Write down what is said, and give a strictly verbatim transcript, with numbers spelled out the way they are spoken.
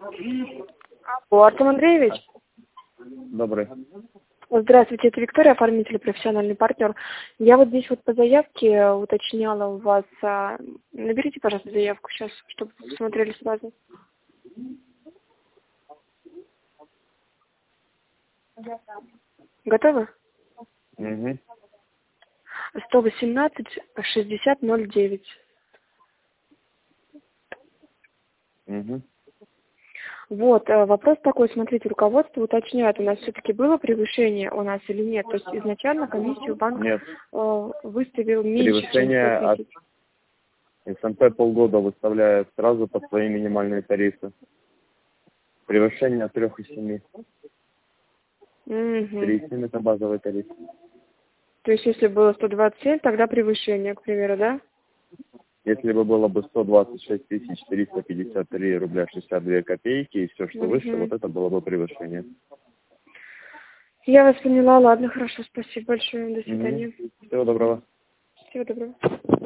О, Артем Андреевич. Добрый. Здравствуйте, это Виктория, оформитель и профессиональный партнер. Я вот здесь вот по заявке уточняла у вас. А... Наберите, пожалуйста, заявку сейчас, чтобы посмотрели сразу. Готовы? Угу. сто восемнадцать шестьдесят ноль девять. Угу. Вот, вопрос такой, смотрите, руководство уточняет, у нас все-таки было превышение у нас или нет. То есть изначально комиссию банк Нет. э, выставил меньше, Превышение чем сто тысяч. от эс эм пэ полгода выставляет сразу по свои минимальные тарифы. Превышение от трех и семи. Угу. три и семь это базовый тариф. То есть если было сто двадцать семь, тогда превышение, к примеру, да? Если бы было бы сто двадцать шесть тысяч триста пятьдесят три рубля шестьдесят две копейки и все, что Угу. выше, вот это было бы превышение. Я вас поняла, ладно, хорошо, спасибо большое, до свидания. Угу. Всего доброго. Всего доброго.